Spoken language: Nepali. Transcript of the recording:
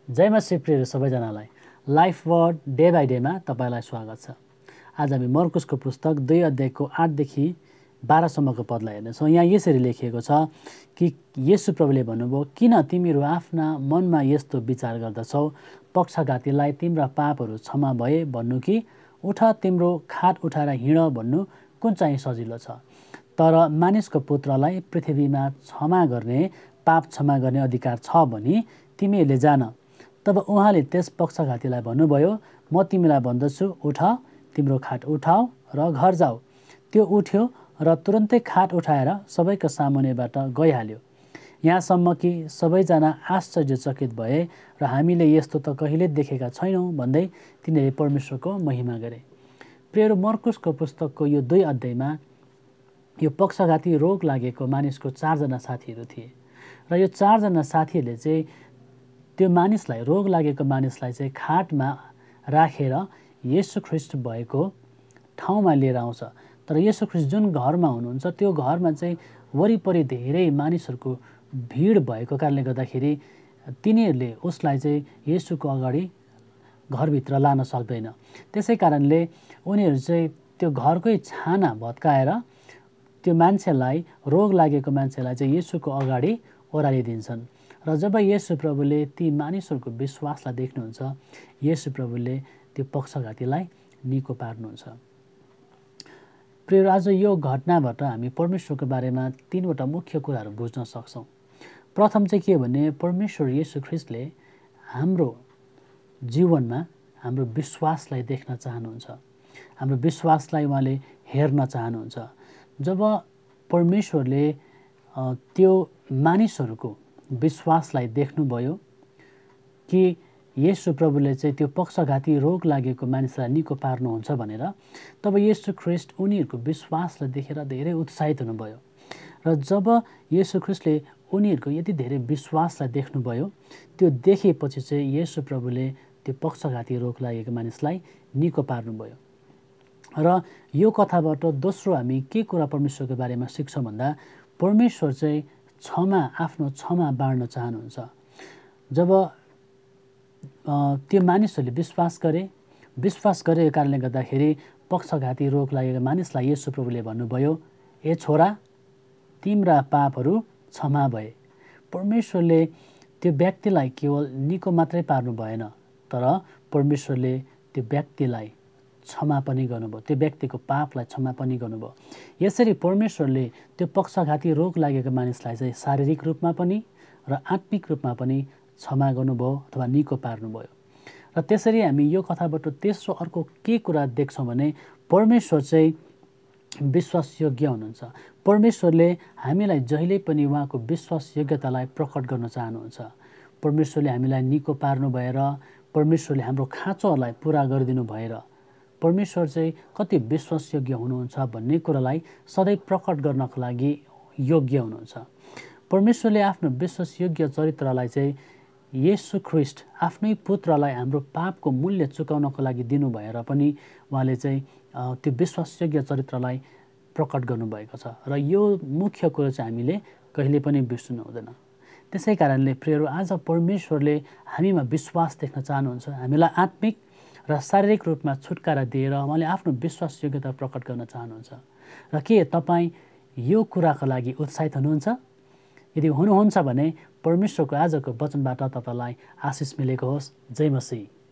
जय मसीह प्रिय सबैजनालाई लाइफ वर्ड डे बाई डेमा तपाईँलाई स्वागत छ। आज हामी मर्कुसको पुस्तक 2 अध्यायको 8 देखि 12 सम्मको पदलाई हेर्नेछौँ। यहाँ यसरी लेखिएको छ कि येशू प्रभुले भन्नुभयो, किन तिमीहरू आफ्ना मनमा यस्तो विचार गर्दछौ, पक्षघातीलाई तिम्रा पापहरू क्षमा भए भन्नु कि उठ तिम्रो खाट उठाएर हिँड भन्नु कुन चाहिँ सजिलो छ। तर मानिसको पुत्रलाई पृथ्वीमा क्षमा गर्ने पाप क्षमा गर्ने अधिकार छ भनी तिमीहरूले जान। तब उहाँले त्यस पक्षघातीलाई भन्नुभयो, म तिमीलाई भन्दछु, उठ तिम्रो खाट उठाऊ र घर जाऊ। त्यो उठ्यो र तुरन्तै खाट उठाएर सबैको सामुन्नेबाट गइहाल्यो। यहाँसम्म कि सबैजना आश्चर्यचकित भए र हामीले यस्तो त कहिले देखेका छैनौँ भन्दै तिनीहरूले परमेश्वरको महिमा गरे। प्रियहरू, मर्कुसको पुस्तकको यो 2 अध्यायमा यो पक्षघाती रोग लागेको मानिसको 4 जना साथीहरू थिए र यो 4 जना साथीहरूले चाहिँ त्यो मानिसलाई, रोग लागेको मानिसलाई चाहिँ खाटमा राखेर येशू ख्रीष्ट भएको ठाउँमा लिएर आउँछ। तर येशू ख्रीष्ट जुन घरमा हुनुहुन्छ त्यो घरमा चाहिँ वरिपरि धेरै मानिसहरूको भिड भएको कारणले गर्दाखेरि तिनीहरूले उसलाई चाहिँ येशूको अगाडि घरभित्र लान सक्दैन। त्यसै कारणले उनीहरू चाहिँ त्यो घरकै छाना भत्काएर त्यो मान्छेलाई, रोग लागेको मान्छेलाई चाहिँ येशूको अगाडि ओह्रालिदिन्छन्। र जब येशू प्रभुले ती मानिसहरूको विश्वासलाई देख्नुहुन्छ, येशू प्रभुले त्यो पक्षघातीलाई निको पार्नुहुन्छ। प्रिय, आज यो घटनाबाट हामी परमेश्वरको बारेमा 3वटा मुख्य कुराहरू बुझ्न सक्छौँ। प्रथम चाहिँ के भने, परमेश्वर येशू ख्रीष्टले हाम्रो जीवनमा हाम्रो विश्वासलाई देख्न चाहनुहुन्छ, हाम्रो विश्वासलाई उहाँले हेर्न चाहनुहुन्छ। जब परमेश्वरले त्यो मानिसहरूको विश्वासलाई देख्नुभयो कि येशू प्रभुले चाहिँ त्यो पक्षघाती रोग लागेको मानिसलाई निको पार्नुहुन्छ भनेर, तब येशू ख्रीष्ट उनीहरूको विश्वासलाई देखेर धेरै उत्साहित हुनुभयो। र जब येशू ख्रीष्टले उनीहरूको यति धेरै विश्वासलाई देख्नुभयो, त्यो देखेपछि चाहिँ येशू प्रभुले त्यो पक्षघाती रोग लागेको मानिसलाई निको पार्नुभयो। र यो कथाबाट दोस्रो हामी के कुरा परमेश्वरको बारेमा सिक्छौँ भन्दा, परमेश्वर चाहिँ आफ्नो क्षमा बाँड्न चाहनुहुन्छ। जब त्यो मानिसहरूले विश्वास गरेको कारणले गर्दाखेरि पक्षघाती रोग लागेको मानिसलाई येशू प्रभुले भन्नुभयो, ए छोरा, तिम्रा पापहरू क्षमा भए। परमेश्वरले त्यो व्यक्तिलाई केवल निको मात्रै पार्नु भएन, तर परमेश्वरले त्यो व्यक्तिलाई क्षमा पनि गर्नुभयो, त्यो व्यक्तिको पापलाई क्षमा पनि गर्नुभयो। यसरी परमेश्वरले त्यो पक्षघाती रोग लागेको मानिसलाई चाहिँ शारीरिक रूपमा पनि र आत्मिक रूपमा पनि क्षमा गर्नुभयो अथवा निको पार्नुभयो। र त्यसरी हामी यो कथाबाट तेस्रो अर्को के कुरा देख्छौँ भने, परमेश्वर चाहिँ विश्वासयोग्य हुनुहुन्छ। परमेश्वरले हामीलाई जहिले पनि उहाँको विश्वासयोग्यतालाई प्रकट गर्न चाहनुहुन्छ। परमेश्वरले हामीलाई निको पार्नु भएर, परमेश्वरले हाम्रो खाँचोहरूलाई पुरा गरिदिनु भएर परमेश्वर चाहिँ कति विश्वासयोग्य हुनुहुन्छ भन्ने कुरालाई सधैँ प्रकट गर्नको लागि योग्य हुनुहुन्छ। परमेश्वरले आफ्नो विश्वासयोग्य चरित्रलाई चाहिँ येशू ख्रीष्ट आफ्नै पुत्रलाई हाम्रो पापको मूल्य चुकाउनको लागि दिनु भएर पनि उहाँले चाहिँ त्यो विश्वासयोग्य चरित्रलाई प्रकट गर्नुभएको छ। र यो मुख्य कुरो चाहिँ हामीले कहिले पनि बिर्सनु हुँदैन। त्यसै कारणले प्रियहरू, आज परमेश्वरले हामीमा विश्वास देख्न चाहनुहुन्छ, हामीलाई आत्मिक र शारीरिक रूपमा छुटकारा दिएर उहाँले आफ्नो विश्वासयोग्यता प्रकट गर्न चाहनुहुन्छ। र के तपाईँ यो कुराको लागि उत्साहित हुनुहुन्छ? यदि हुनुहुन्छ भने परमेश्वरको आजको वचनबाट तपाईँलाई आशिष मिलेको होस्। जय मसीह।